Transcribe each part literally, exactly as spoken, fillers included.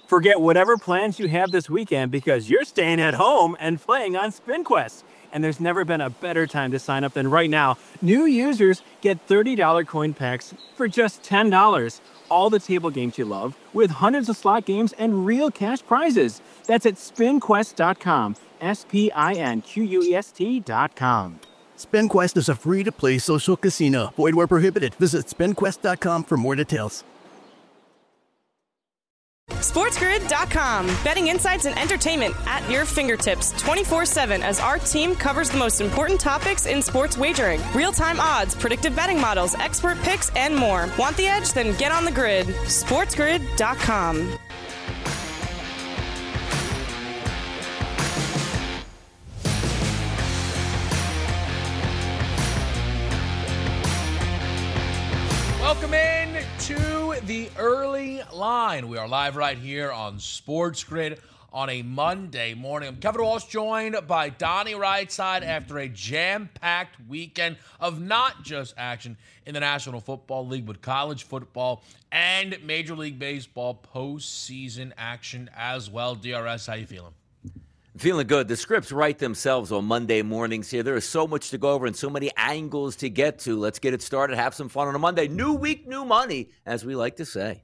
Forget whatever plans you have this weekend because you're staying at home and playing on SpinQuest. And there's never been a better time to sign up than right now. New users get thirty dollars coin packs for just ten dollars. All the table games you love with hundreds of slot games and real cash prizes. That's at spin quest dot com. S P I N Q U E S T dot com. SpinQuest is a free-to-play social casino. Void where prohibited. Visit spin quest dot com for more details. SportsGrid dot com. Betting insights and entertainment at your fingertips twenty-four seven as our team covers the most important topics in sports wagering. Real-time odds, predictive betting models, expert picks, and more. Want the edge? Then get on the grid. SportsGrid dot com. Welcome in to the early line. We are live right here on Sports Grid on a Monday morning. I'm Kevin Walsh, joined by Donnie Rightside after a jam-packed weekend of not just action in the National Football League, but college football and Major League Baseball postseason action as well. D R S, how you feeling? Feeling good. The scripts write themselves on Monday mornings here. There is so much to go over and so many angles to get to. Let's get it started. Have some fun on a Monday. New week, new money, as we like to say.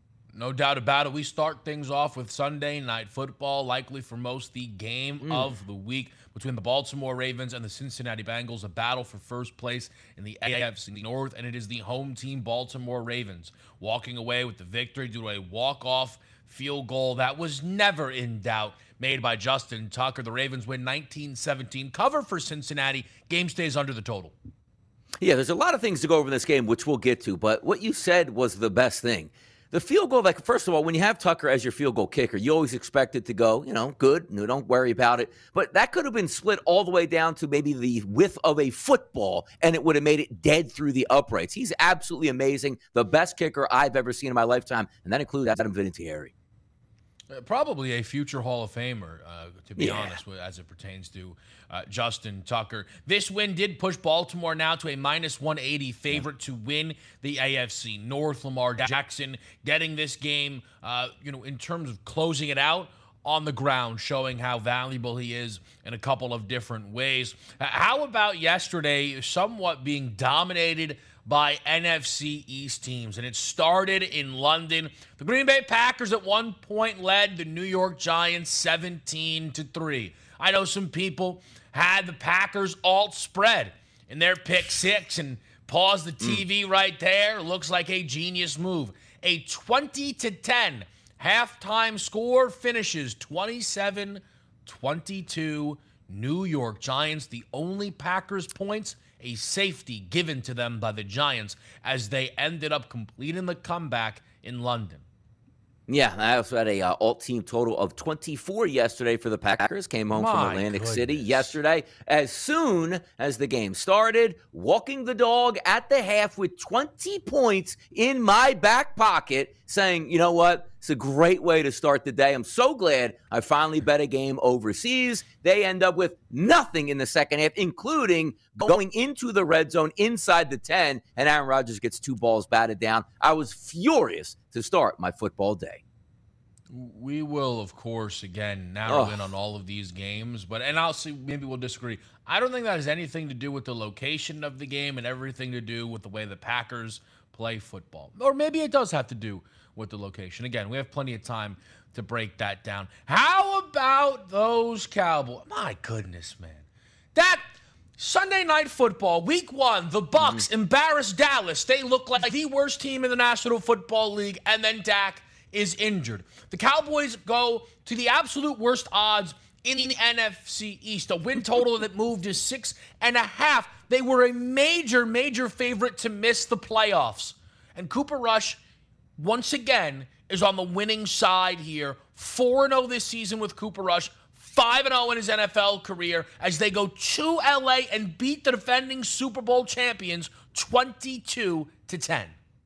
No doubt about it. We start things off with Sunday Night Football, likely for most the game mm. of the week between the Baltimore Ravens and the Cincinnati Bengals, a battle for first place in the A F C North, and it is the home team Baltimore Ravens walking away with the victory due to a walk-off field goal that was never in doubt, made by Justin Tucker. The Ravens win nineteen seventeen. Cover for Cincinnati. Game stays under the total. Yeah, there's a lot of things to go over in this game, which we'll get to, but what you said was the best thing. The field goal, like, first of all, when you have Tucker as your field goal kicker, you always expect it to go, you know, good. No, don't worry about it. But that could have been split all the way down to maybe the width of a football, and it would have made it dead through the uprights. He's absolutely amazing. The best kicker I've ever seen in my lifetime, and that includes Adam Vinatieri. Uh, probably a future Hall of Famer, uh, to be yeah. honest, as it pertains to uh, Justin Tucker. This win did push Baltimore now to a minus one eighty favorite yeah. to win the A F C North. Lamar Jackson getting this game, uh, you know, in terms of closing it out on the ground, showing how valuable he is in a couple of different ways. Uh, how about yesterday, somewhat being dominated by N F C East teams, and it started in London. The Green Bay Packers at one point led the New York Giants seventeen to three. I know some people had the Packers alt spread in their pick six and paused the T V mm. right there. Looks like a genius move. A twenty to ten halftime score finishes twenty-seven twenty-two New York Giants. The only Packers points, a safety given to them by the Giants as they ended up completing the comeback in London. Yeah, I also had a uh, alt-team total of twenty-four yesterday for the Packers. Came home My from Atlantic goodness. City yesterday. As soon as the game started, walking the dog at the half with twenty points in my back pocket, saying, you know what? It's a great way to start the day. I'm so glad I finally bet a game overseas. They end up with nothing in the second half, including going into the red zone inside the ten, and Aaron Rodgers gets two balls batted down. I was furious to start my football day. We will, of course, again, narrow oh. in on all of these games, but and I'll see, maybe we'll disagree. I don't think that has anything to do with the location of the game and everything to do with the way the Packers play football. Or maybe it does have to do with the location. Again, we have plenty of time to break that down. How about those Cowboys? My goodness, man. That Sunday Night Football, week one, the Bucs mm-hmm. embarrassed Dallas. They look like the worst team in the National Football League, and then Dak is injured. The Cowboys go to the absolute worst odds in the N F C East. A win total that moved to six and a half. They were a major, major favorite to miss the playoffs. And Cooper Rush, once again, is on the winning side here. four and oh this season with Cooper Rush. five and oh in his N F L career as they go to L A and beat the defending Super Bowl champions twenty-two to ten.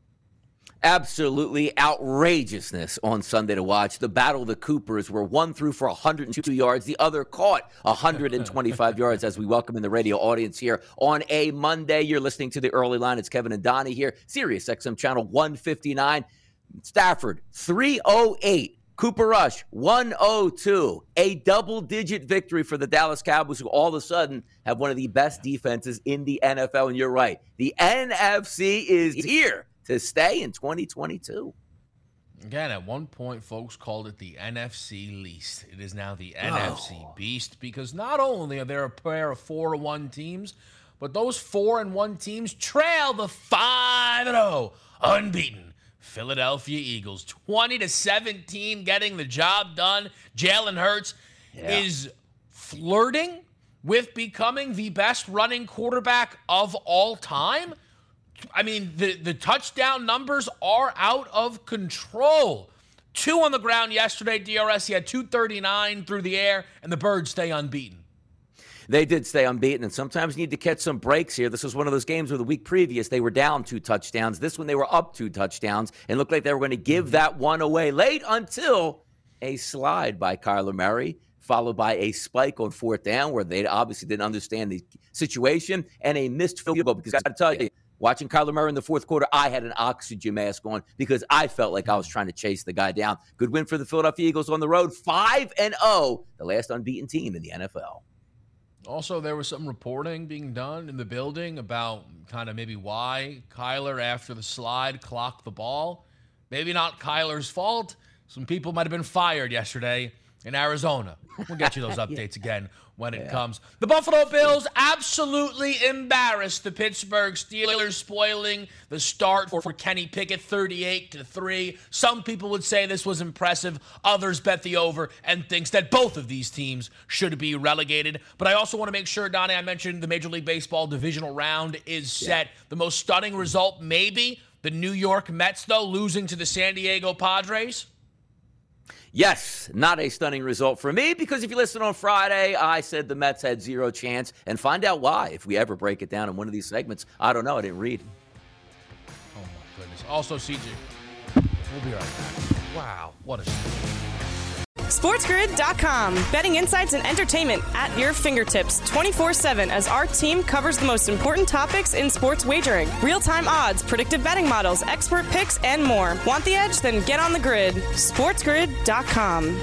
Absolutely outrageousness on Sunday to watch. The Battle of the Coopers, where one threw for one hundred two yards, the other caught one hundred twenty-five yards, as we welcome in the radio audience here on a Monday. You're listening to The Early Line. It's Kevin and Donnie here, Sirius X M channel one fifty-nine. Stafford, three oh eight Cooper Rush, one oh two, a double-digit victory for the Dallas Cowboys, who all of a sudden have one of the best defenses in the N F L. And you're right, the N F C is here to stay in twenty twenty-two. Again, at one point, folks called it the N F C least. It is now the Oh. N F C beast, because not only are there a pair of four and one teams, but those four and one teams trail the five and oh unbeaten Philadelphia Eagles, twenty to seventeen, getting the job done. Jalen Hurts Yeah. is flirting with becoming the best running quarterback of all time. I mean, the, the touchdown numbers are out of control. Two on the ground yesterday, D R S. He had two thirty-nine through the air, and the Birds stay unbeaten. They did stay unbeaten, and sometimes you need to catch some breaks here. This was one of those games where the week previous they were down two touchdowns. This one they were up two touchdowns and looked like they were going to give that one away late until a slide by Kyler Murray, followed by a spike on fourth down where they obviously didn't understand the situation, and a missed field goal. Because I got to tell you, watching Kyler Murray in the fourth quarter, I had an oxygen mask on because I felt like I was trying to chase the guy down. Good win for the Philadelphia Eagles on the road, five and oh, the last unbeaten team in the N F L. Also, there was some reporting being done in the building about kind of maybe why Kyler, after the slide, clocked the ball. Maybe not Kyler's fault. Some people might have been fired yesterday in Arizona. We'll get you those updates again when it Yeah. comes. The Buffalo Bills absolutely embarrassed the Pittsburgh Steelers, spoiling the start for, for Kenny Pickett, thirty-eight to three. Some people would say this was impressive. Others bet the over and thinks that both of these teams should be relegated. But I also want to make sure, Donnie, I mentioned the Major League Baseball divisional round is set. Yeah. The most stunning result, maybe, the New York Mets, though, losing to the San Diego Padres. Yes, not a stunning result for me, because if you listen on Friday, I said the Mets had zero chance, and find out why if we ever break it down in one of these segments. I don't know. I didn't read. Oh, my goodness. Also, C J, we'll be right back. Wow, what a story. SportsGrid dot com. Betting insights and entertainment at your fingertips twenty-four seven as our team covers the most important topics in sports wagering. Real-time odds, predictive betting models, expert picks, and more. Want the edge? Then get on the grid. SportsGrid dot com.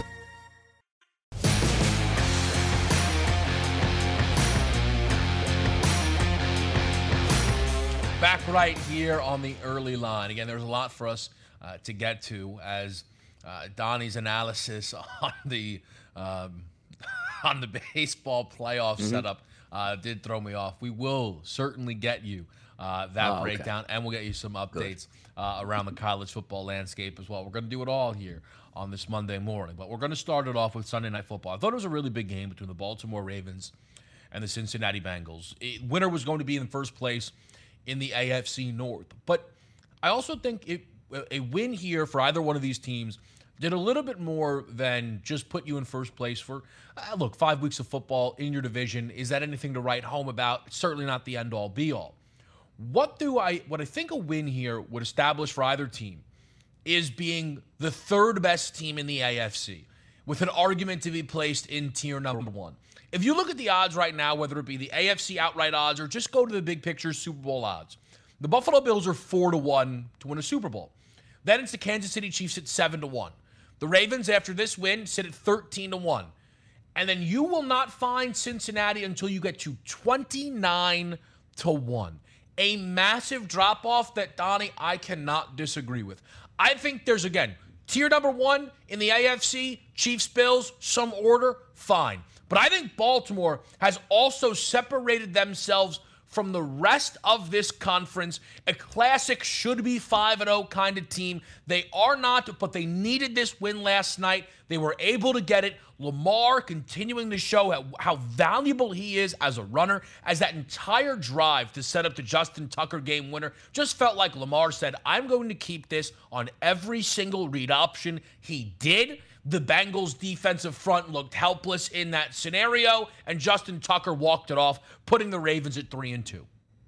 Back right here on the early line. Again, there's a lot for us uh, to get to as Uh, Donnie's analysis on the um, on the baseball playoff mm-hmm. setup uh, did throw me off. We will certainly get you uh, that oh, breakdown, okay. and we'll get you some updates uh, around the college football landscape as well. We're going to do it all here on this Monday morning, but we're going to start it off with Sunday Night Football. I thought it was a really big game between the Baltimore Ravens and the Cincinnati Bengals. It, winner was going to be in first place in the A F C North, but I also think it, a win here for either one of these teams did a little bit more than just put you in first place for, uh, look, five weeks of football in your division. Is that anything to write home about? It's certainly not the end-all, be-all. What do I, what I think a win here would establish for either team is being the third best team in the A F C, with an argument to be placed in tier number one. If you look at the odds right now, whether it be the A F C outright odds or just go to the big picture Super Bowl odds, the Buffalo Bills are four to one to win a Super Bowl. Then it's the Kansas City Chiefs at seven to one. The Ravens, after this win, sit at thirteen to one. And then you will not find Cincinnati until you get to twenty-nine to one. A massive drop-off that, Donnie, I cannot disagree with. I think there's, again, tier number one in the A F C, Chiefs, Bills, some order, fine. But I think Baltimore has also separated themselves from the rest of this conference, a classic should-be five and oh kind of team. They are not, but they needed this win last night. They were able to get it. Lamar continuing to show how, how valuable he is as a runner, as that entire drive to set up the Justin Tucker game winner just felt like Lamar said, I'm going to keep this on every single read option. He did. The Bengals' defensive front looked helpless in that scenario, and Justin Tucker walked it off, putting the Ravens at three and two.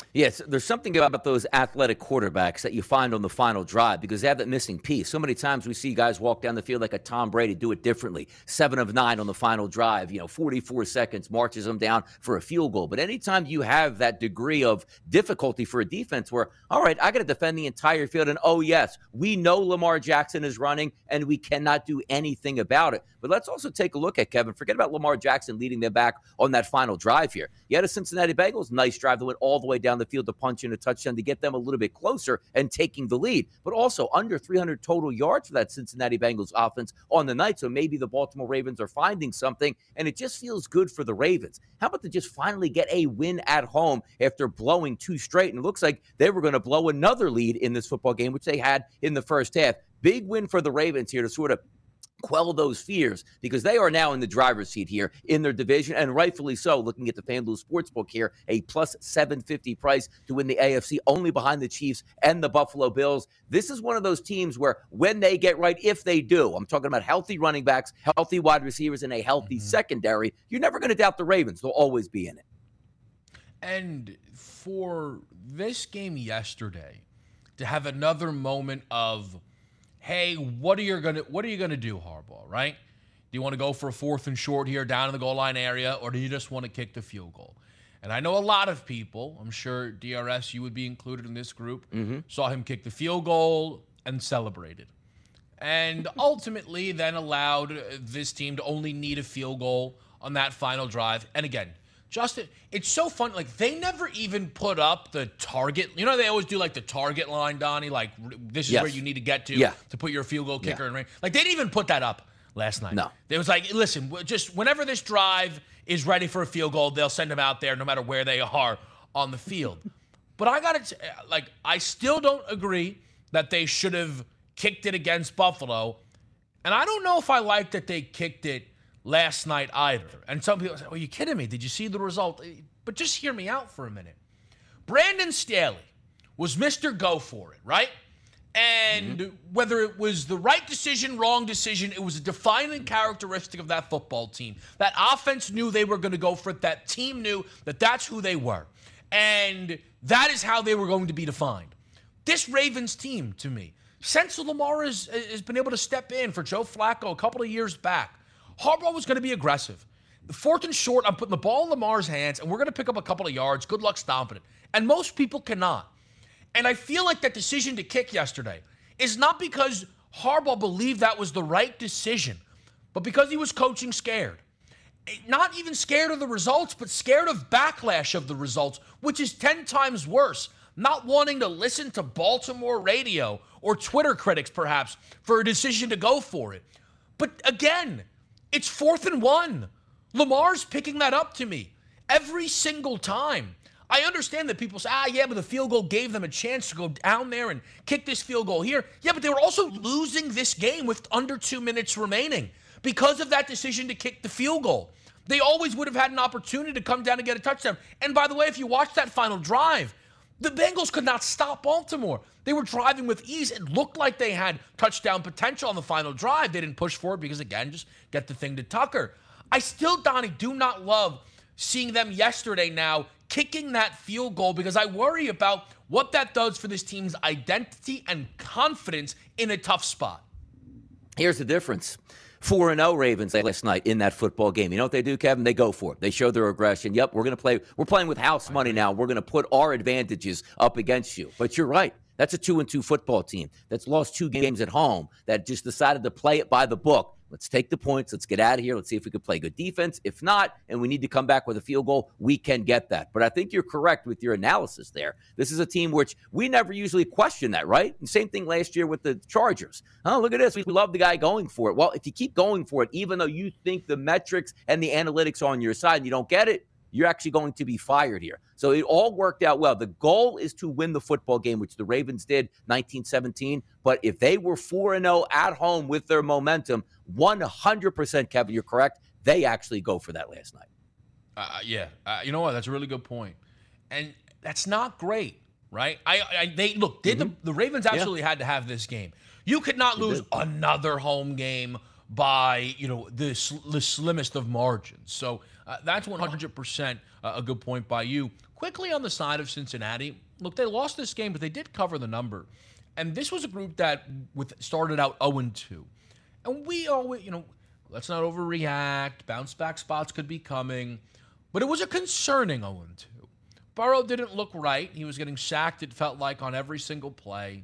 Yes, there's something about those athletic quarterbacks that you find on the final drive because they have that missing piece. So many times we see guys walk down the field like a Tom Brady, do it differently. Seven of nine on the final drive, you know, forty-four seconds, marches them down for a field goal. But anytime you have that degree of difficulty for a defense where, all right, I got to defend the entire field. And, oh, yes, we know Lamar Jackson is running and we cannot do anything about it. But let's also take a look at, Kevin, forget about Lamar Jackson leading them back on that final drive here. You had a Cincinnati Bengals nice drive that went all the way down the field to punch in a touchdown to get them a little bit closer and taking the lead. But also under three hundred total yards for that Cincinnati Bengals offense on the night. So maybe the Baltimore Ravens are finding something, and it just feels good for the Ravens. How about to just finally get a win at home after blowing two straight? And it looks like they were going to blow another lead in this football game, which they had in the first half. Big win for the Ravens here to sort of quell those fears because they are now in the driver's seat here in their division, and rightfully so. Looking at the FanDuel Sportsbook here, a plus seven fifty price to win the A F C, only behind the Chiefs and the Buffalo Bills. This is one of those teams where when they get right, if they do, I'm talking about healthy running backs, healthy wide receivers, and a healthy mm-hmm. secondary, you're never going to doubt the Ravens. They'll always be in it. And for this game yesterday, to have another moment of, hey, what are you gonna what are you gonna do, Harbaugh, right? Do you want to go for a fourth and short here down in the goal line area, or do you just want to kick the field goal? And I know a lot of people, I'm sure D R S, you would be included in this group, mm-hmm. saw him kick the field goal and celebrated. And ultimately then allowed this team to only need a field goal on that final drive. And again, Justin, it's so fun. Like, they never even put up the target. You know, they always do, like, the target line, Donnie. Like, this is yes. where you need to get to yeah. to put your field goal kicker yeah. in range. Like, they didn't even put that up last night. No. It was like, listen, just whenever this drive is ready for a field goal, they'll send them out there no matter where they are on the field. But I got to, like, I still don't agree that they should have kicked it against Buffalo. And I don't know if I like that they kicked it last night either. And some people say, well, are you kidding me? Did you see the result? But just hear me out for a minute. Brandon Staley was Mister Go for it, right? And mm-hmm. whether it was the right decision, wrong decision, it was a defining characteristic of that football team. That offense knew they were going to go for it. That team knew that that's who they were. And that is how they were going to be defined. This Ravens team, to me, since Lamar has, has been able to step in for Joe Flacco a couple of years back, Harbaugh was going to be aggressive. The fourth and short, I'm putting the ball in Lamar's hands, and we're going to pick up a couple of yards. Good luck stomping it. And most people cannot. And I feel like that decision to kick yesterday is not because Harbaugh believed that was the right decision, but because he was coaching scared. Not even scared of the results, but scared of backlash of the results, which is ten times worse. Not wanting to listen to Baltimore radio or Twitter critics, perhaps, for a decision to go for it. But again, it's fourth and one. Lamar's picking that up to me every single time. I understand that people say, ah, yeah, but the field goal gave them a chance to go down there and kick this field goal here. Yeah, but they were also losing this game with under two minutes remaining because of that decision to kick the field goal. They always would have had an opportunity to come down and get a touchdown. And by the way, if you watch that final drive, the Bengals could not stop Baltimore. They were driving with ease. It looked like they had touchdown potential on the final drive. They didn't push for it because, again, just get the thing to Tucker. I still, Donnie, do not love seeing them yesterday now kicking that field goal because I worry about what that does for this team's identity and confidence in a tough spot. Here's the difference. four and oh Ravens last night in that football game. You know what they do, Kevin? They go for it. They show their aggression. Yep, we're going to play. We're playing with house money now. We're going to put our advantages up against you. But you're right. That's a two and two football team that's lost two games at home that just decided to play it by the book. Let's take the points. Let's get out of here. Let's see if we can play good defense. If not, and we need to come back with a field goal, we can get that. But I think you're correct with your analysis there. This is a team which we never usually question that, right? And same thing last year with the Chargers. Oh, look at this. We love the guy going for it. Well, if you keep going for it, even though you think the metrics and the analytics are on your side and you don't get it, you're actually going to be fired here. So it all worked out well. The goal is to win the football game, which the Ravens did nineteen seventeen. But if they were four and oh at home with their momentum, one hundred percent, Kevin, you're correct, they actually go for that last night. Uh, yeah. Uh, you know what? That's a really good point. And that's not great, right? I, I They Look, did mm-hmm. the, the Ravens absolutely yeah. had to have this game. You could not lose another home game by, you know, the, sl- the slimmest of margins. So uh, that's one hundred percent a good point by you. Quickly on the side of Cincinnati, look, they lost this game, but they did cover the number. And this was a group that with started out oh and two. And we always, you know, let's not overreact. Bounce back spots could be coming. But it was a concerning oh and two. Burrow didn't look right. He was getting sacked, it felt like, on every single play.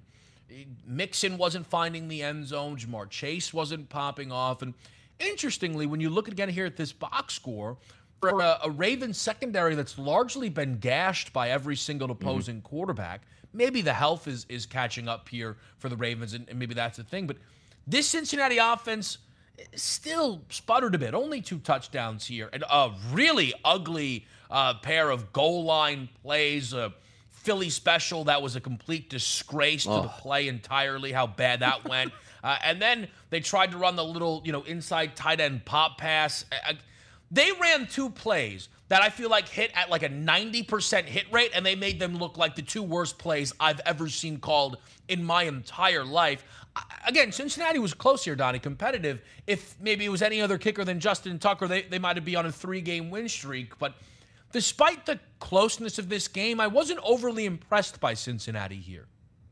Mixon wasn't finding the end zone. Jamar Chase wasn't popping off. And interestingly, when you look again here at this box score, for a, a Ravens secondary that's largely been gashed by every single opposing mm-hmm. quarterback, maybe the health is is catching up here for the Ravens, and, and maybe that's the thing. But this Cincinnati offense still sputtered a bit. Only two touchdowns here. And a really ugly uh, pair of goal line plays. Uh, Philly special that was a complete disgrace oh. to the play entirely, how bad that went. Uh, and then they tried to run the little, you know, inside tight end pop pass. Uh, they ran two plays that I feel like hit at like a ninety percent hit rate, and they made them look like the two worst plays I've ever seen called in my entire life. Uh, again, Cincinnati was close here, Donnie, competitive. If maybe it was any other kicker than Justin Tucker, they, they might have been on a three-game win streak. But despite the closeness of this game, I wasn't overly impressed by Cincinnati here.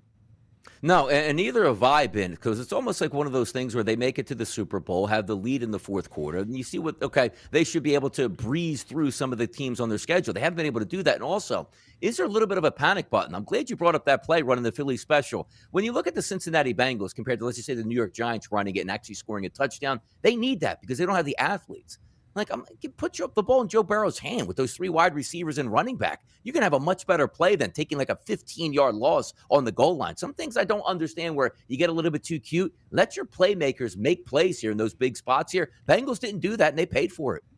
No, and neither have I been, because it's almost like one of those things where they make it to the Super Bowl, have the lead in the fourth quarter, and you see what, okay, they should be able to breeze through some of the teams on their schedule. They haven't been able to do that. And also, is there a little bit of a panic button? I'm glad you brought up that play running the Philly special. When you look at the Cincinnati Bengals compared to, let's just say, the New York Giants running it and actually scoring a touchdown, they need that because they don't have the athletes. Like, I'm put you up the ball in Joe Burrow's hand with those three wide receivers and running back. You can have a much better play than taking like a fifteen-yard loss on the goal line. Some things I don't understand where you get a little bit too cute. Let your playmakers make plays here in those big spots here. Bengals didn't do that, and they paid for it.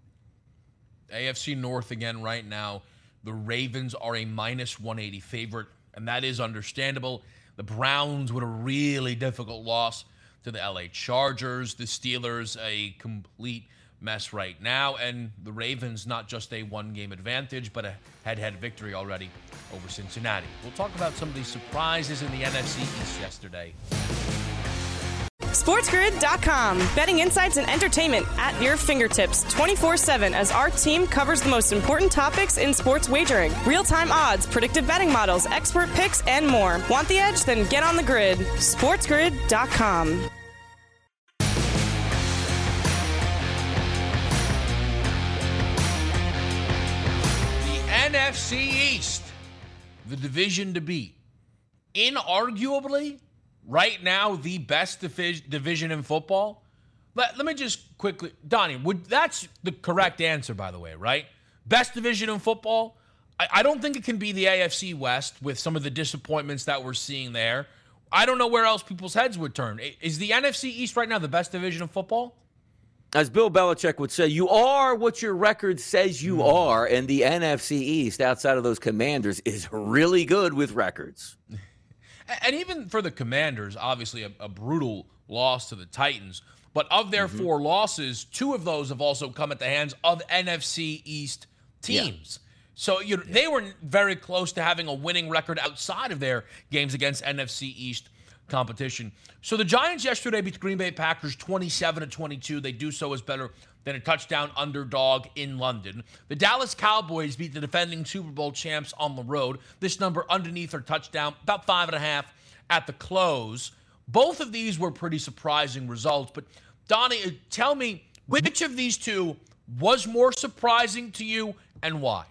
A F C North again right now. The Ravens are a minus one eighty favorite, and that is understandable. The Browns with a really difficult loss to the L A Chargers. The Steelers, a complete mess right now, and the Ravens not just a one-game advantage, but a head-to-head victory already over Cincinnati. We'll talk about some of these surprises in the N F C East yesterday. SportsGrid dot com. Betting insights and entertainment at your fingertips twenty-four seven as our team covers the most important topics in sports wagering. Real-time odds, predictive betting models, expert picks, and more. Want the edge? Then get on the grid. SportsGrid dot com. N F C East, the division to beat. Inarguably, right now, the best divi- division in football. Let, let me just quickly, Donnie, would, that's the correct answer, by the way, right? Best division in football? I, I don't think it can be the A F C West with some of the disappointments that we're seeing there. I don't know where else people's heads would turn. Is the N F C East right now the best division of football? As Bill Belichick would say, you are what your record says you are, and the N F C East, outside of those Commanders, is really good with records. And even for the Commanders, obviously a, a brutal loss to the Titans, but of their mm-hmm. four losses, two of those have also come at the hands of N F C East teams. Yeah. So you know, yeah. they were very close to having a winning record outside of their games against N F C East competition. So the Giants yesterday beat the Green Bay Packers twenty-seven to twenty-two. They do so as better than a touchdown underdog in London. The Dallas Cowboys beat the defending Super Bowl champs on the road. This number underneath their touchdown, about five and a half at the close. Both of these were pretty surprising results. But Donnie, tell me, which of these two was more surprising to you and why?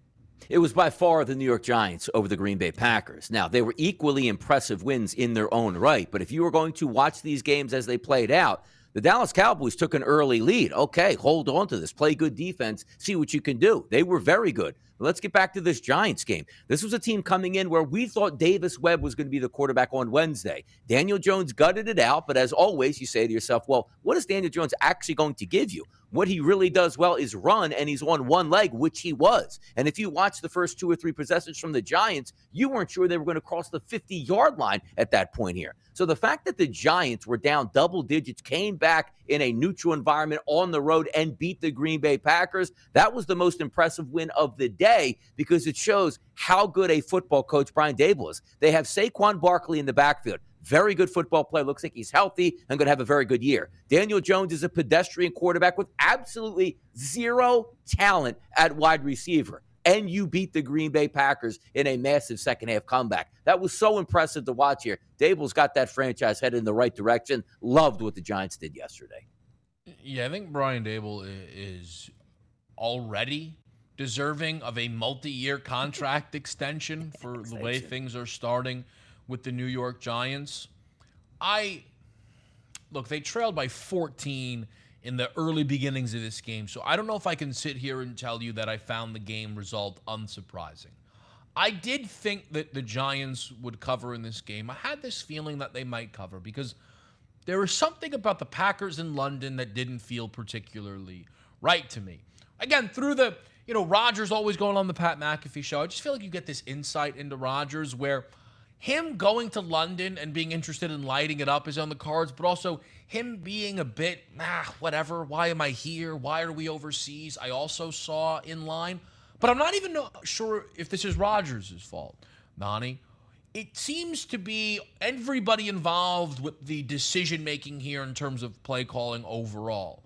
It was by far the New York Giants over the Green Bay Packers. Now, they were equally impressive wins in their own right, but if you were going to watch these games as they played out, the Dallas Cowboys took an early lead. Okay, hold on to this. Play good defense. See what you can do. They were very good. But let's get back to this Giants game. This was a team coming in where we thought Davis Webb was going to be the quarterback on Wednesday. Daniel Jones gutted it out, but as always, you say to yourself, well, what is Daniel Jones actually going to give you? What he really does well is run, and he's on one leg, which he was. And if you watch the first two or three possessions from the Giants, you weren't sure they were going to cross the fifty-yard line at that point here. So the fact that the Giants were down double digits, came back in a neutral environment on the road and beat the Green Bay Packers, that was the most impressive win of the day because it shows how good a football coach Brian Daboll is. They have Saquon Barkley in the backfield. very good football player. Looks like he's healthy and going to have a very good year. Daniel Jones is a pedestrian quarterback with absolutely zero talent at wide receiver. And you beat the Green Bay Packers in a massive second-half comeback. That was so impressive to watch here. Dable's got that franchise headed in the right direction. Loved what the Giants did yesterday. Yeah, I think Brian Dable is already deserving of a multi-year contract extension for extension. the way things are starting with the New York Giants. I look, they trailed by fourteen in the early beginnings of this game, so I don't know if I can sit here and tell you that I found the game result unsurprising. I did think that the Giants would cover in this game. I had this feeling that they might cover because there was something about the Packers in London that didn't feel particularly right to me. Again, through the, you know, Rodgers always going on the Pat McAfee show, I just feel like you get this insight into Rodgers where him going to London and being interested in lighting it up is on the cards, but also him being a bit, ah, whatever, why am I here? Why are we overseas? I also saw in line. But I'm not even sure if this is Rodgers' fault, Nani. It seems to be everybody involved with the decision-making here in terms of play calling overall.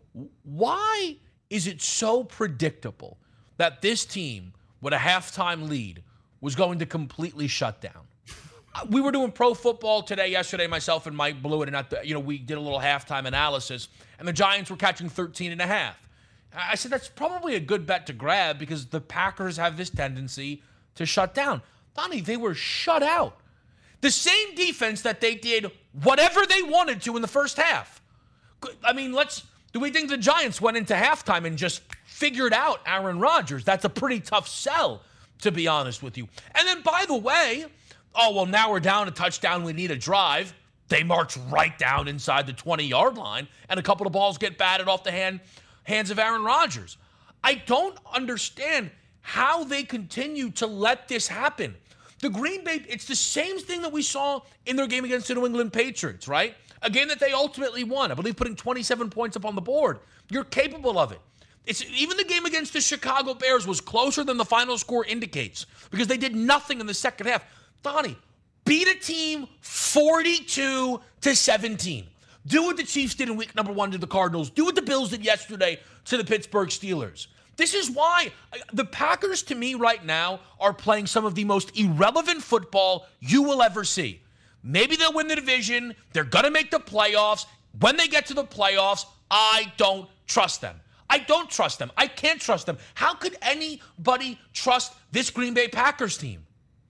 Why is it so predictable that this team with a halftime lead was going to completely shut down? We were doing pro football today, yesterday, myself and Mike Blewett, and at the, you know, we did a little halftime analysis, and the Giants were catching thirteen and a half. I said, that's probably a good bet to grab because the Packers have this tendency to shut down. Donnie, they were shut out. The same defense that they did whatever they wanted to in the first half. I mean, let's, do we think the Giants went into halftime and just figured out Aaron Rodgers? That's a pretty tough sell, to be honest with you. And then, by the way, oh, well, now we're down a touchdown. We need a drive. They march right down inside the twenty-yard line, and a couple of balls get batted off the hand, hands of Aaron Rodgers. I don't understand how they continue to let this happen. The Green Bay, it's the same thing that we saw in their game against the New England Patriots, right? A game that they ultimately won. I believe putting twenty-seven points up on the board. You're capable of it. It's, even the game against the Chicago Bears was closer than the final score indicates because they did nothing in the second half. Donnie, beat a team forty-two to seventeen. Do what the Chiefs did in week number one to the Cardinals. Do what the Bills did yesterday to the Pittsburgh Steelers. This is why the Packers, to me right now, are playing some of the most irrelevant football you will ever see. Maybe they'll win the division. They're going to make the playoffs. When they get to the playoffs, I don't trust them. I don't trust them. I can't trust them. How could anybody trust this Green Bay Packers team?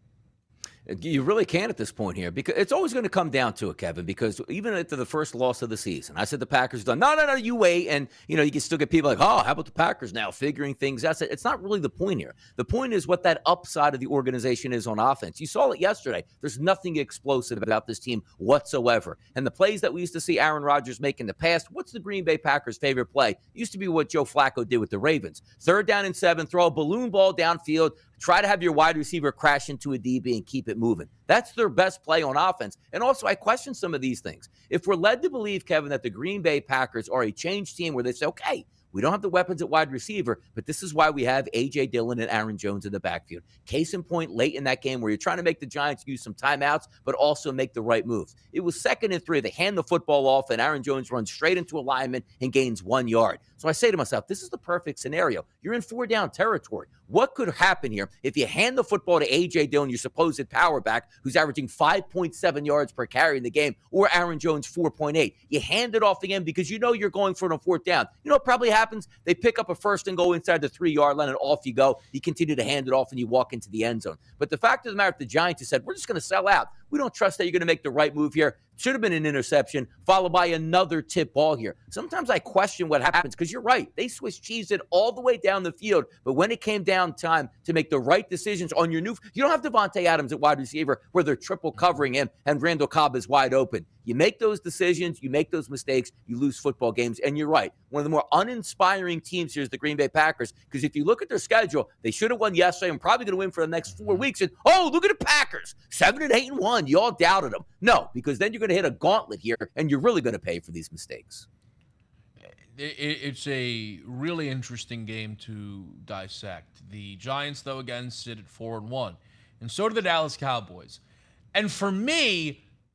You really can at this point here because it's always going to come down to it, Kevin, because even after the first loss of the season, I said the Packers done. No, no, no, you wait. And, you know, you can still get people like, oh, how about the Packers now figuring things out? It's not really the point here. The point is what that upside of the organization is on offense. You saw it yesterday. There's nothing explosive about this team whatsoever. And the plays that we used to see Aaron Rodgers make in the past, what's the Green Bay Packers' favorite play? It used to be what Joe Flacco did with the Ravens. Third down and seven, throw a balloon ball downfield, try to have your wide receiver crash into a D B and keep it moving. That's their best play on offense. And also, I question some of these things. If we're led to believe, Kevin, that the Green Bay Packers are a changed team where they say, okay, we don't have the weapons at wide receiver, but this is why we have A J. Dillon and Aaron Jones in the backfield. Case in point, late in that game where you're trying to make the Giants use some timeouts, but also make the right moves. It was second and three. They hand the football off, and Aaron Jones runs straight into alignment and gains one yard. So I say to myself, this is the perfect scenario. You're in four-down territory. What could happen here if you hand the football to A J. Dillon, your supposed power back, who's averaging five point seven yards per carry in the game, or Aaron Jones four point eight? You hand it off again because you know you're going for it on fourth down. You know what probably happens? They pick up a first and goal inside the three-yard line, and off you go. You continue to hand it off, and you walk into the end zone. But the fact of the matter, the Giants have said, we're just going to sell out. We don't trust that you're going to make the right move here. Should have been an interception, followed by another tip ball here. Sometimes I question what happens because you're right. They Swiss cheesed it all the way down the field. But when it came down time to make the right decisions on your new, you don't have Devontae Adams at wide receiver where they're triple covering him and Randall Cobb is wide open. You make those decisions, you make those mistakes, you lose football games. And you're right. One of the more uninspiring teams here is the Green Bay Packers because if you look at their schedule, they should have won yesterday and probably going to win for the next four weeks. And, oh, look at the Packers, seven and eight and one. You all doubted them. No, because then you're going to hit a gauntlet here and you're really going to pay for these mistakes. It's a really interesting game to dissect. The Giants, though, again, sit at four and one. And so do the Dallas Cowboys. And for me,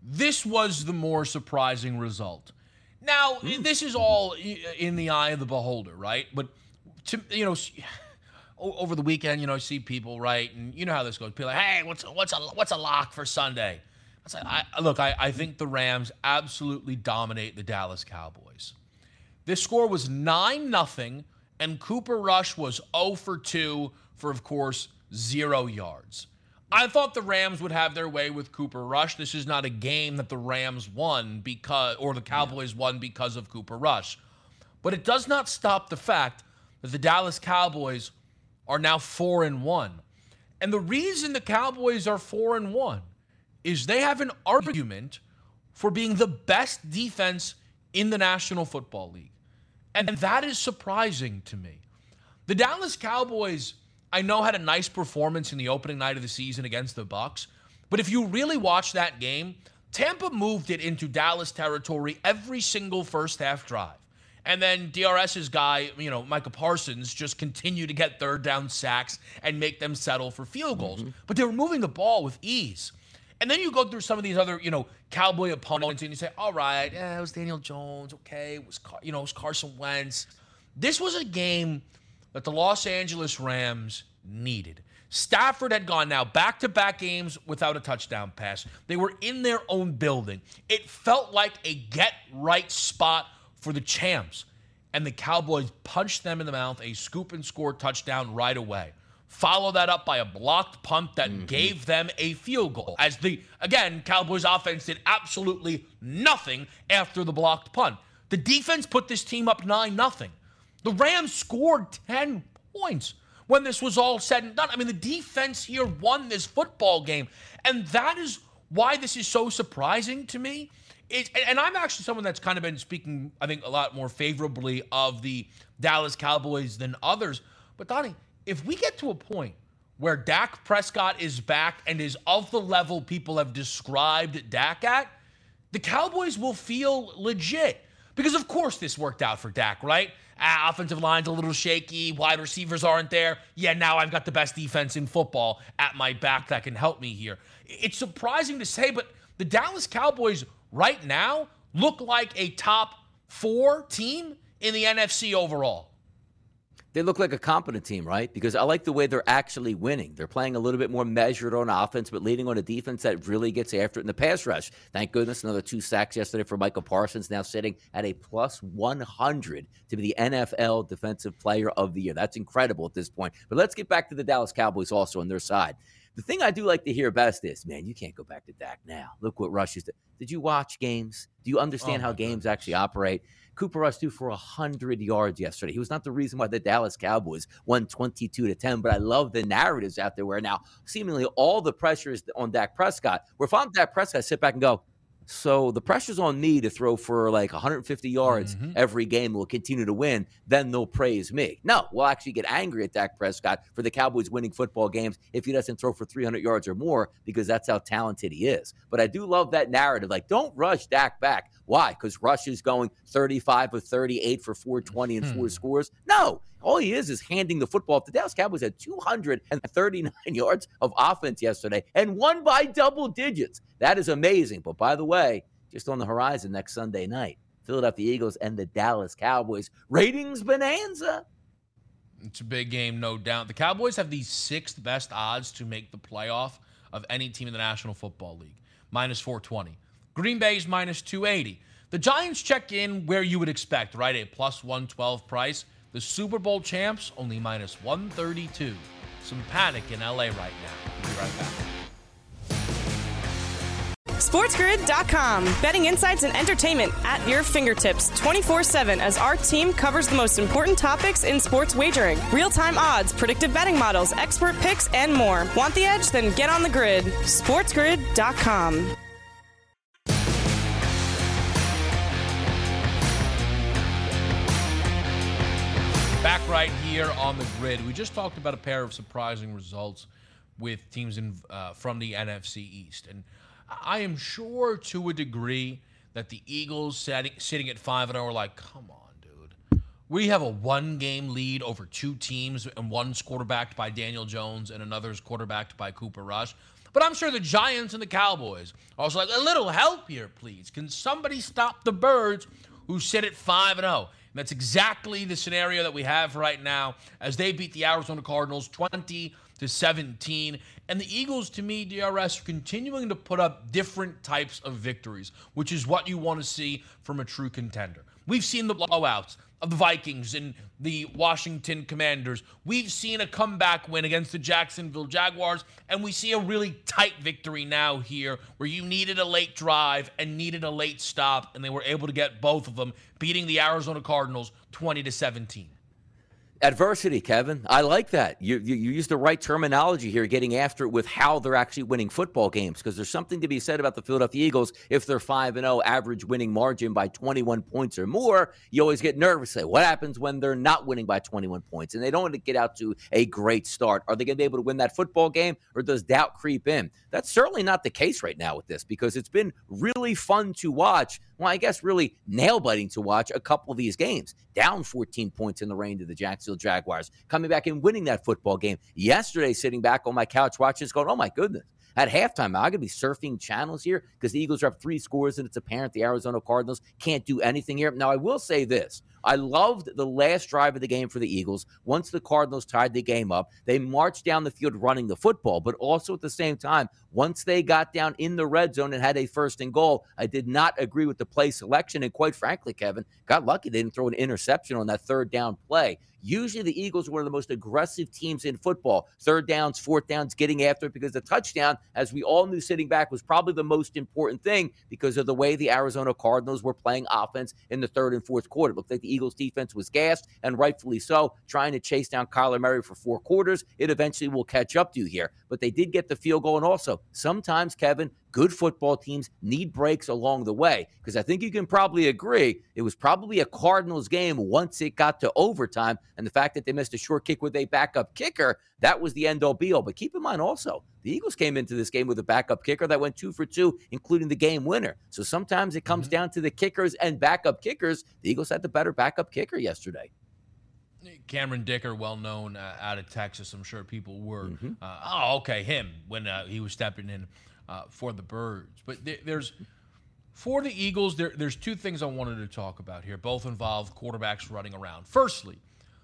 This was the more surprising result. Now, mm. this is all in the eye of the beholder, right? But, to, you know, over the weekend, you know, I see people, right? And you know how this goes. People are like, hey, what's, what's, a, what's a lock for Sunday? I like, I, look, I, I think the Rams absolutely dominate the Dallas Cowboys. This score was nine nothing, and Cooper Rush was zero for two for, of course, zero yards. I thought the Rams would have their way with Cooper Rush. This is not a game that the Rams won because, or the Cowboys yeah. won because of Cooper Rush. But it does not stop the fact that the Dallas Cowboys are now four and one. And the reason the Cowboys are four and one is they have an argument for being the best defense in the National Football League. And that is surprising to me. The Dallas Cowboys, I know, had a nice performance in the opening night of the season against the Bucs, but if you really watch that game, Tampa moved it into Dallas territory every single first half drive. And then DRS's guy, you know, Micah Parsons, just continued to get third down sacks and make them settle for field goals. Mm-hmm. But they were moving the ball with ease. And then you go through some of these other, you know, Cowboy opponents, and you say, all right, yeah, it was Daniel Jones, okay, it was, you know, it was Carson Wentz. This was a game that the Los Angeles Rams needed. Stafford had gone now back-to-back games without a touchdown pass. They were in their own building. It felt like a get-right spot for the champs. And the Cowboys punched them in the mouth, a scoop-and-score touchdown right away. Follow that up by a blocked punt that mm-hmm. gave them a field goal. As the, again, Cowboys offense did absolutely nothing after the blocked punt. The defense put this team up nine nothing. The Rams scored ten points when this was all said and done. I mean, the defense here won this football game. And that is why this is so surprising to me. It, and I'm actually someone that's kind of been speaking, I think, a lot more favorably of the Dallas Cowboys than others. But, Donnie, if we get to a point where Dak Prescott is back and is of the level people have described Dak at, the Cowboys will feel legit. Because, of course, this worked out for Dak, right? Ah, offensive line's a little shaky. Wide receivers aren't there. Yeah, now I've got the best defense in football at my back that can help me here. It's surprising to say, but the Dallas Cowboys right now look like a top four team in the N F C overall. They look like a competent team, right? Because I like the way they're actually winning. They're playing a little bit more measured on offense, but leading on a defense that really gets after it in the pass rush. Thank goodness, another two sacks yesterday for Micah Parsons, now sitting at a plus one hundred to be the N F L Defensive Player of the Year. That's incredible at this point. But let's get back to the Dallas Cowboys also on their side. The thing I do like to hear best is, man, you can't go back to Dak now. Look what Rush is doing. Did you watch games? Do you understand oh how games goodness. actually operate? Cooper Rush threw for one hundred yards yesterday. He was not the reason why the Dallas Cowboys won twenty-two to ten, but I love the narratives out there where now seemingly all the pressure is on Dak Prescott. Where if I'm Dak Prescott, I sit back and go, so the pressure's on me to throw for like one hundred fifty yards mm-hmm. every game and we'll continue to win. Then they'll praise me. No, we'll actually get angry at Dak Prescott for the Cowboys winning football games if he doesn't throw for three hundred yards or more because that's how talented he is. But I do love that narrative. Like, don't rush Dak back. Why? Because Rush is going thirty-five of thirty-eight for four twenty and four hmm. scores? No. All he is is handing the football. The Dallas Cowboys had two hundred thirty-nine yards of offense yesterday and won by double digits. That is amazing. But by the way, just on the horizon next Sunday night, Philadelphia Eagles and the Dallas Cowboys. Ratings bonanza. It's a big game, no doubt. The Cowboys have the sixth best odds to make the playoff of any team in the National Football League, minus four twenty. Green Bay's minus two eighty. The Giants check in where you would expect, right? A plus one twelve price. The Super Bowl champs, only minus one thirty-two. Some panic in L A right now. We'll be right back. SportsGrid dot com. Betting insights and entertainment at your fingertips twenty-four seven as our team covers the most important topics in sports wagering. Real-time odds, predictive betting models, expert picks, and more. Want the edge? Then get on the grid. SportsGrid dot com. Back right here on the grid. We just talked about a pair of surprising results with teams in, uh, from the N F C East. And I am sure to a degree that the Eagles sitting, sitting at five and oh are like, come on, dude. We have a one-game lead over two teams, and one's quarterbacked by Daniel Jones and another's quarterbacked by Cooper Rush. But I'm sure the Giants and the Cowboys are also like, a little help here, please. Can somebody stop the Birds who sit at five and oh? And that's exactly the scenario that we have right now as they beat the Arizona Cardinals twenty to seventeen. And the Eagles, to me, D R S, are continuing to put up different types of victories, which is what you want to see from a true contender. We've seen the blowouts of the Vikings and the Washington Commanders. We've seen a comeback win against the Jacksonville Jaguars, and we see a really tight victory now here where you needed a late drive and needed a late stop, and they were able to get both of them, beating the Arizona Cardinals twenty to seventeen. Adversity, Kevin. I like that. You, you you use the right terminology here, getting after it with how they're actually winning football games, because there's something to be said about the Philadelphia Eagles. If they're five and oh, average winning margin by twenty-one points or more, you always get nervous. Say, what happens when they're not winning by twenty-one points and they don't want to get out to a great start? Are they going to be able to win that football game, or does doubt creep in? That's certainly not the case right now with this, because it's been really fun to watch. Well, I guess really nail-biting to watch a couple of these games. Down fourteen points in the rain to the Jacksonville Jaguars, coming back and winning that football game. Yesterday, sitting back on my couch watching this, going, oh my goodness. At halftime, I'm going to be surfing channels here because the Eagles are up three scores, and it's apparent the Arizona Cardinals can't do anything here. Now, I will say this. I loved the last drive of the game for the Eagles. Once the Cardinals tied the game up, they marched down the field running the football, but also at the same time, once they got down in the red zone and had a first and goal, I did not agree with the play selection, and quite frankly, Kevin, got lucky they didn't throw an interception on that third down play. Usually the Eagles are one of the most aggressive teams in football. Third downs, fourth downs, getting after it, because the touchdown, as we all knew sitting back, was probably the most important thing because of the way the Arizona Cardinals were playing offense in the third and fourth quarter. It looked like the Eagles defense was gassed, and rightfully so, trying to chase down Kyler Murray for four quarters. It eventually will catch up to you here. But they did get the field goal, and also sometimes, Kevin, good football teams need breaks along the way, because I think you can probably agree it was probably a Cardinals game once it got to overtime, and the fact that they missed a short kick with a backup kicker, that was the end-all be-all. But keep in mind also, the Eagles came into this game with a backup kicker that went two for two, including the game winner. So sometimes it comes mm-hmm. down to the kickers and backup kickers. The Eagles had the better backup kicker yesterday. Cameron Dicker, well-known uh, out of Texas. I'm sure people were, mm-hmm. uh, oh, okay, him, when uh, he was stepping in uh, for the Birds. But th- there's, for the Eagles, there, there's two things I wanted to talk about here. Both involve quarterbacks running around. Firstly,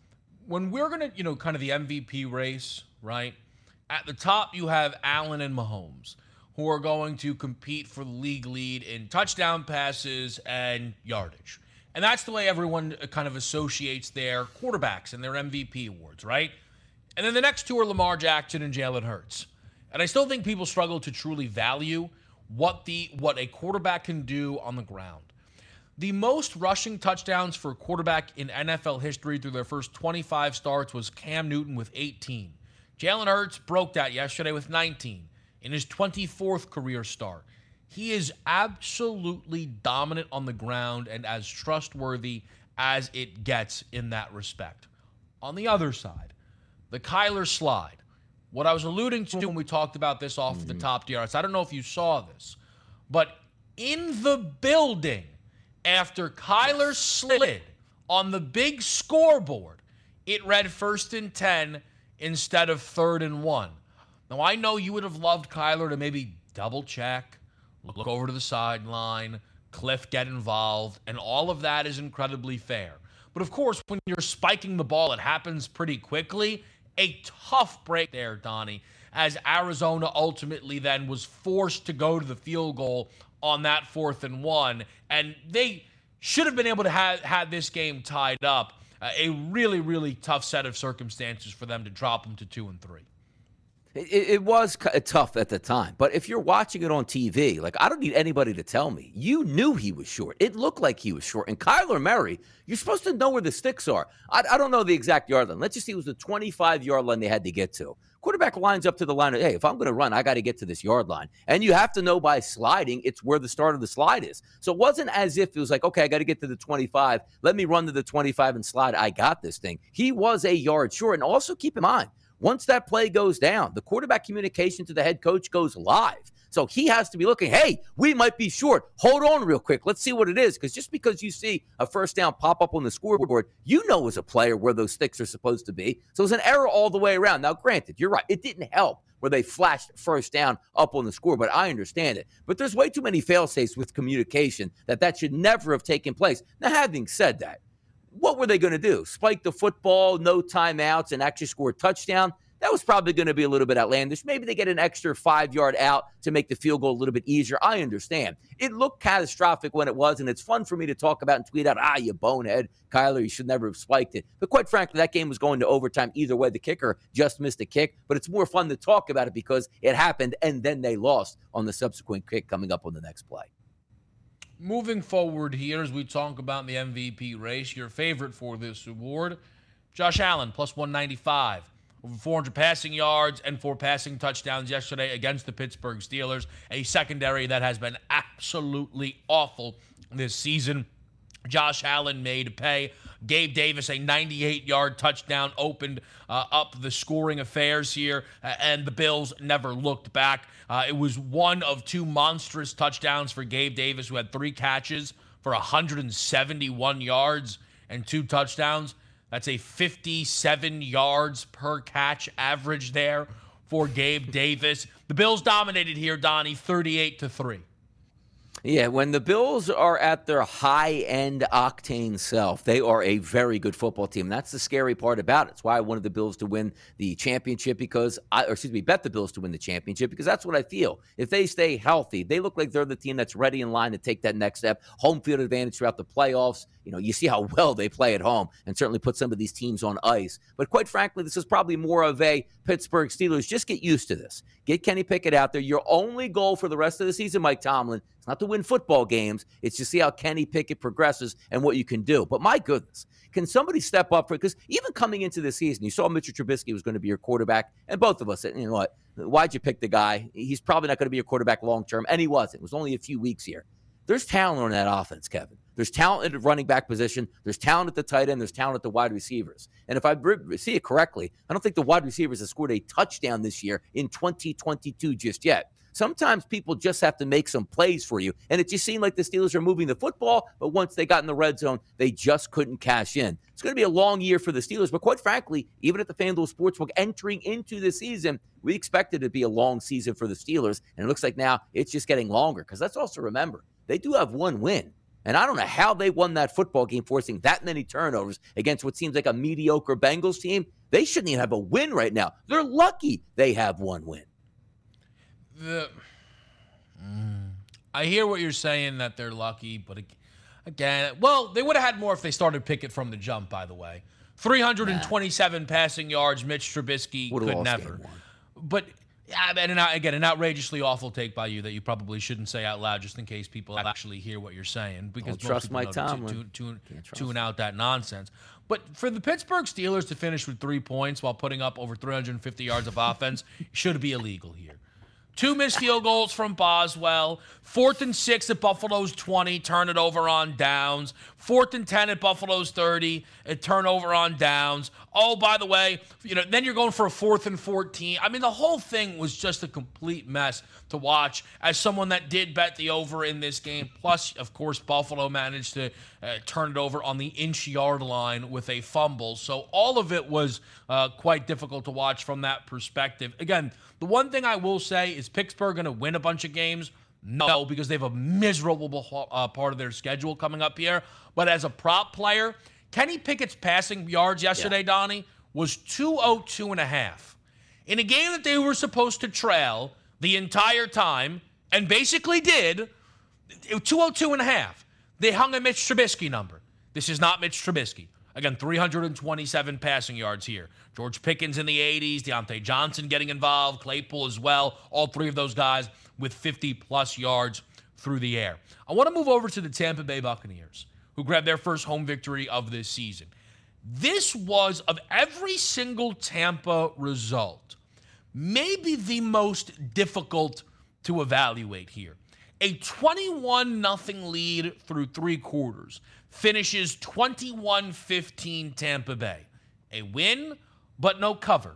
when we're going to, you know, kind of the M V P race, right? At the top, you have Allen and Mahomes, who are going to compete for the league lead in touchdown passes and yardage. And that's the way everyone kind of associates their quarterbacks and their M V P awards, right? And then the next two are Lamar Jackson and Jalen Hurts. And I still think people struggle to truly value what the what a quarterback can do on the ground. The most rushing touchdowns for a quarterback in N F L history through their first twenty-five starts was Cam Newton with eighteen. Jalen Hurts broke that yesterday with nineteen in his twenty-fourth career start. He is absolutely dominant on the ground and as trustworthy as it gets in that respect. On the other side, the Kyler slide. What I was alluding to when we talked about this off mm-hmm. the top, D R S, I don't know if you saw this, but in the building after Kyler slid on the big scoreboard, it read first and ten instead of third and one. Now, I know you would have loved Kyler to maybe double check, look over to the sideline, Cliff get involved, and all of that is incredibly fair. But of course, when you're spiking the ball, it happens pretty quickly. A tough break there, Donnie, as Arizona ultimately then was forced to go to the field goal on that fourth and one, and they should have been able to have had this game tied up. Uh, a really, really tough set of circumstances for them to drop them to two and three. It, it was tough at the time, but if you're watching it on T V, like, I don't need anybody to tell me. You knew he was short. It looked like he was short. And Kyler Murray, you're supposed to know where the sticks are. I, I don't know the exact yard line. Let's just see, it was the twenty-five-yard line they had to get to. Quarterback lines up to the line of, hey, if I'm going to run, I got to get to this yard line. And you have to know by sliding, it's where the start of the slide is. So it wasn't as if it was like, okay, I got to get to the twenty-five. Let me run to the twenty-five and slide. I got this thing. He was a yard short. And also keep in mind, Once that play goes down, the quarterback communication to the head coach goes live. So he has to be looking, hey, we might be short. Hold on real quick. Let's see what it is. Because just because you see a first down pop up on the scoreboard, you know as a player where those sticks are supposed to be. So it's an error all the way around. Now, granted, you're right. It didn't help where they flashed first down up on the scoreboard. I understand it. But there's way too many fail-safes with communication that that should never have taken place. Now, having said that, what were they going to do? Spike the football, no timeouts, and actually score a touchdown? That was probably going to be a little bit outlandish. Maybe they get an extra five-yard out to make the field goal a little bit easier. I understand. It looked catastrophic when it was, and it's fun for me to talk about and tweet out, ah, you bonehead, Kyler, you should never have spiked it. But quite frankly, that game was going to overtime either way. The kicker just missed a kick, but it's more fun to talk about it because it happened, and then they lost on the subsequent kick coming up on the next play. Moving forward here, as we talk about the M V P race, your favorite for this award, Josh Allen, plus one ninety-five. Over four hundred passing yards and four passing touchdowns yesterday against the Pittsburgh Steelers, a secondary that has been absolutely awful this season. Josh Allen made pay. Gabe Davis, a ninety-eight-yard touchdown, opened uh, up the scoring affairs here, uh, and the Bills never looked back. Uh, it was one of two monstrous touchdowns for Gabe Davis, who had three catches for one hundred seventy-one yards and two touchdowns. That's a fifty-seven yards per catch average there for Gabe Davis. The Bills dominated here, Donnie, thirty-eight to three. Yeah, when the Bills are at their high-end octane self, they are a very good football team. That's the scary part about it. It's why I wanted the Bills to win the championship because, I, or excuse me, bet the Bills to win the championship because that's what I feel. If they stay healthy, they look like they're the team that's ready in line to take that next step. Home field advantage throughout the playoffs. You know, you see how well they play at home and certainly put some of these teams on ice. But quite frankly, this is probably more of a Pittsburgh Steelers. Just get used to this. Get Kenny Pickett out there. Your only goal for the rest of the season, Mike Tomlin, it's not to win football games. It's to see how Kenny Pickett progresses and what you can do. But my goodness, can somebody step up for it? Because even coming into the season, you saw Mitchell Trubisky was going to be your quarterback. And both of us said, you know what, why'd you pick the guy? He's probably not going to be your quarterback long-term. And he wasn't. It was only a few weeks here. There's talent on that offense, Kevin. There's talent at the running back position. There's talent at the tight end. There's talent at the wide receivers. And if I see it correctly, I don't think the wide receivers have scored a touchdown this year in twenty twenty-two just yet. Sometimes people just have to make some plays for you. And it just seemed like the Steelers are moving the football, but once they got in the red zone, they just couldn't cash in. It's going to be a long year for the Steelers, but quite frankly, even at the FanDuel Sportsbook entering into the season, we expected it to be a long season for the Steelers. And it looks like now it's just getting longer because let's also remember, they do have one win. And I don't know how they won that football game, forcing that many turnovers against what seems like a mediocre Bengals team. They shouldn't even have a win right now. They're lucky they have one win. The, mm, I hear what you're saying, that they're lucky, but again, well, they would have had more if they started Pickett from the jump, by the way. three hundred twenty-seven nah. passing yards, Mitch Trubisky Would've could never. But yeah, and an, again, an outrageously awful take by you that you probably shouldn't say out loud just in case people actually hear what you're saying. Because Don't trust Mike Tomlin. Tune, tune, tune out that nonsense. But for the Pittsburgh Steelers to finish with three points while putting up over three hundred fifty yards of offense should be illegal here. Two missed field goals from Boswell. Fourth and six at Buffalo's twenty, turn it over on downs. Fourth and ten at Buffalo's thirty, a turnover on downs. Oh, by the way, you know, then you're going for a fourth and fourteen. I mean, the whole thing was just a complete mess to watch as someone that did bet the over in this game. Plus, of course, Buffalo managed to uh, turn it over on the inch-yard line with a fumble. So all of it was uh, quite difficult to watch from that perspective. Again, the one thing I will say is Pittsburgh going to win a bunch of games? No, because they have a miserable uh, part of their schedule coming up here. But as a prop player, Kenny Pickett's passing yards yesterday, yeah. Donnie, was two oh two and a half. In a game that they were supposed to trail the entire time, and basically did, two oh two and a half. They hung a Mitch Trubisky number. This is not Mitch Trubisky. Again, three hundred twenty-seven passing yards here. George Pickens in the eighties, Deontay Johnson getting involved, Claypool as well. All three of those guys with fifty-plus yards through the air. I want to move over to the Tampa Bay Buccaneers, who grabbed their first home victory of this season. This was, of every single Tampa result, maybe the most difficult to evaluate here. A twenty-one nothing lead through three quarters finishes twenty-one fifteen Tampa Bay. A win, but no cover.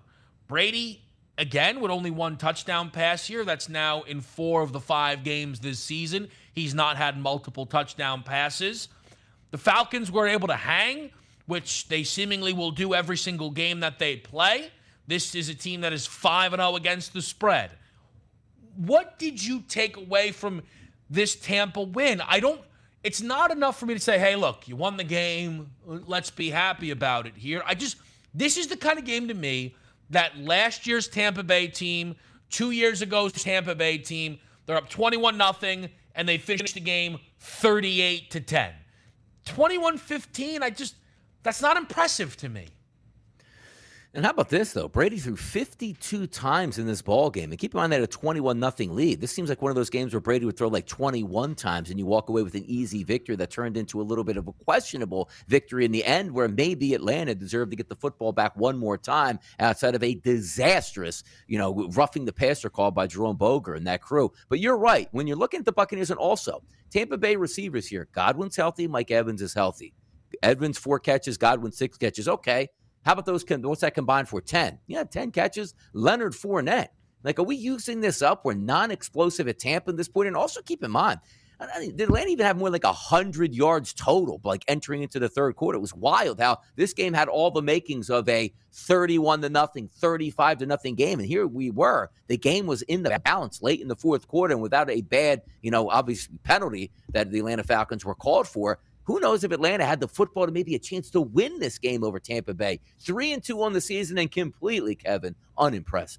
Brady, again, with only one touchdown pass here. That's now in four of the five games this season. He's not had multiple touchdown passes. The Falcons were able to hang, which they seemingly will do every single game that they play. This is a team that is five and oh against the spread. What did you take away from this Tampa win? I don't, it's not enough for me to say, hey, look, you won the game. Let's be happy about it here. I just, this is the kind of game to me that last year's Tampa Bay team, two years ago's Tampa Bay team, they're up twenty-one nothing, and they finished the game thirty-eight to ten. twenty-one fifteen, I just, that's not impressive to me. And how about this, though? Brady threw fifty-two times in this ball game. And keep in mind they had a twenty-one nothing lead. This seems like one of those games where Brady would throw like twenty-one times and you walk away with an easy victory that turned into a little bit of a questionable victory in the end, where maybe Atlanta deserved to get the football back one more time outside of a disastrous, you know, roughing the passer call by Jerome Boger and that crew. But you're right. When you're looking at the Buccaneers, and also Tampa Bay receivers here, Godwin's healthy, Mike Evans is healthy. Edmonds, four catches, Godwin, six catches. Okay. How about those? What's that combined for? ten. Yeah, ten catches. Leonard Fournette. Like, are we using this up? We're non-explosive at Tampa at this point. And also keep in mind, did Atlanta even have more like one hundred yards total, like entering into the third quarter? It was wild how this game had all the makings of a thirty-one to nothing, thirty-five to nothing game. And here we were. The game was in the balance late in the fourth quarter, and without a bad, you know, obvious penalty that the Atlanta Falcons were called for, who knows if Atlanta had the football to maybe a chance to win this game over Tampa Bay. Three and two on the season and completely, Kevin, unimpressive.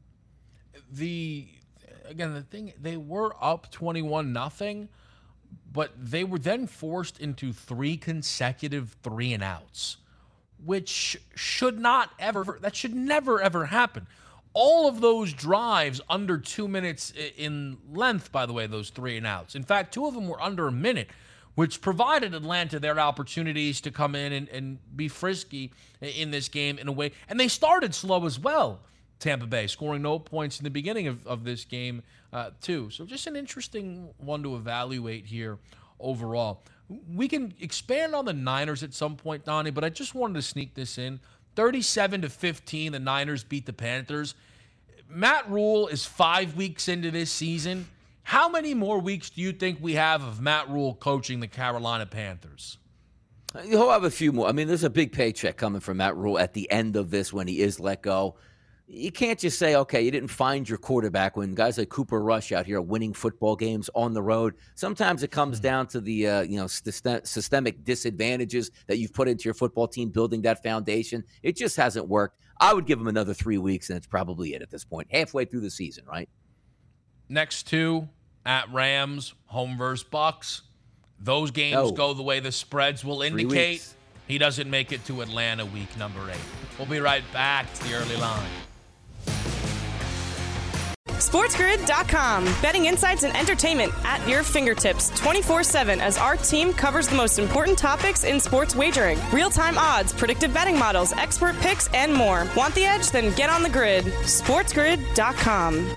The again, the thing, they were up twenty-one nothing, but they were then forced into three consecutive three and outs, which should not ever, that should never, ever happen. All of those drives under two minutes in length, by the way, those three and outs. In fact, two of them were under a minute, which provided Atlanta their opportunities to come in and, and be frisky in this game in a way. And they started slow as well, Tampa Bay, scoring no points in the beginning of, of this game, uh, too. So just an interesting one to evaluate here overall. We can expand on the Niners at some point, Donnie, but I just wanted to sneak this in. thirty-seven to fifteen, the Niners beat the Panthers. Matt Rule is five weeks into this season. How many more weeks do you think we have of Matt Rule coaching the Carolina Panthers? He'll have a few more. I mean, there's a big paycheck coming from Matt Rule at the end of this when he is let go. You can't just say, okay, you didn't find your quarterback when guys like Cooper Rush out here are winning football games on the road. Sometimes it comes down to the uh, you know system- systemic disadvantages that you've put into your football team, building that foundation. It just hasn't worked. I would give him another three weeks, and it's probably it at this point, halfway through the season, right? Next two. At Rams, home versus Bucks. Those games oh. go the way the spreads will indicate. He doesn't make it to Atlanta week number eight. We'll be right back to the early line. SportsGrid dot com. Betting insights and entertainment at your fingertips twenty-four seven as our team covers the most important topics in sports wagering. Real-time odds, predictive betting models, expert picks, and more. Want the edge? Then get on the grid. SportsGrid dot com.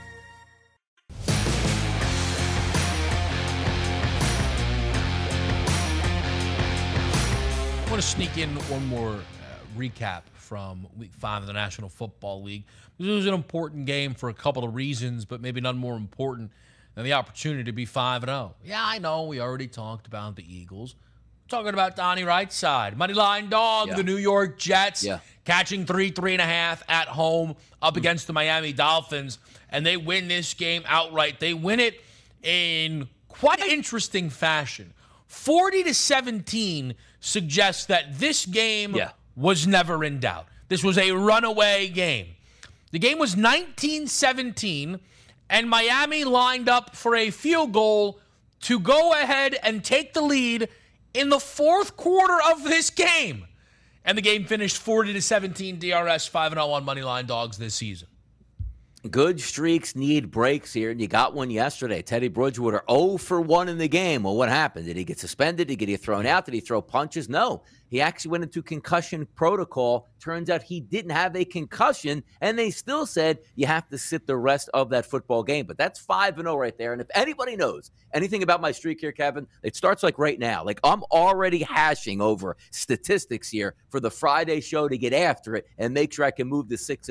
I want to sneak in one more uh, recap from week five of the National Football League. This was an important game for a couple of reasons, but maybe none more important than the opportunity to be five and oh. Yeah, I know we already talked about the Eagles. We're talking about Donnie Wright's side. Moneyline dog, yeah. the New York Jets, yeah. catching three, three and a half at home up against the Miami Dolphins, and they win this game outright. They win it in quite interesting fashion. forty to seventeen suggests that this game yeah. was never in doubt. This was a runaway game. The game was nineteen seventeen, and Miami lined up for a field goal to go ahead and take the lead in the fourth quarter of this game. And the game finished forty to seventeen, D R S five and oh on Moneyline Dogs this season. Good streaks need breaks here, and you got one yesterday. Teddy Bridgewater oh for one in the game. Well, what happened? Did he get suspended? Did he get thrown out? Did he throw punches? No. He actually went into concussion protocol. Turns out he didn't have a concussion, and they still said you have to sit the rest of that football game. But that's five and oh right there. And if anybody knows anything about my streak here, Kevin, it starts like right now. Like I'm already hashing over statistics here for the Friday show to get after it and make sure I can move to six and oh.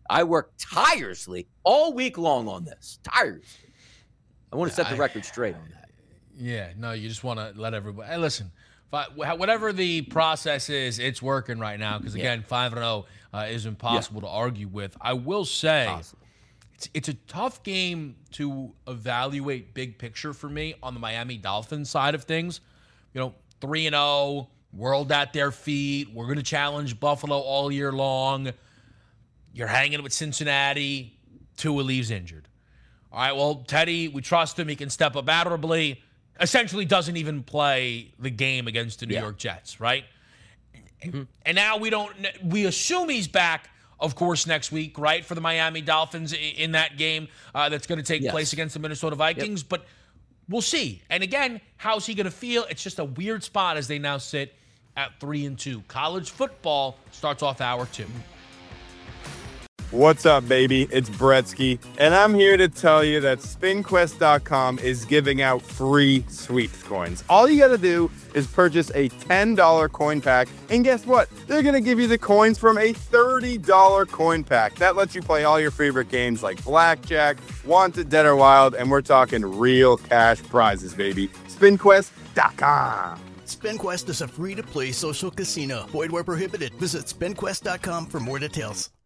I worked tirelessly all week long on this. Tirelessly. I want to set the record straight on that. Yeah, no, you just want to let everybody. Hey, listen, whatever the process is, it's working right now because, again, five and oh uh, is impossible yeah. to argue with. I will say Possible. it's it's a tough game to evaluate big picture for me on the Miami Dolphins side of things. You know, three and oh, world at their feet. We're going to challenge Buffalo all year long. You're hanging with Cincinnati. Tua leaves injured. All right, well, Teddy, we trust him. He can step up admirably. Essentially doesn't even play the game against the New yeah. York Jets, right? Mm-hmm. And now we don't – we assume he's back, of course, next week, right, for the Miami Dolphins in that game uh, that's going to take yes. place against the Minnesota Vikings. Yep. But we'll see. And, again, how's he going to feel? It's just a weird spot as they now sit at three and two. College football starts off hour two. What's up, baby? It's Bretsky, and I'm here to tell you that spin quest dot com is giving out free sweeps coins. All you got to do is purchase a ten dollars coin pack, and guess what? They're going to give you the coins from a thirty dollars coin pack. That lets you play all your favorite games like Blackjack, Wanted, Dead or Wild, and we're talking real cash prizes, baby. spin quest dot com. SpinQuest is a free-to-play social casino. Void where prohibited. Visit spin quest dot com for more details.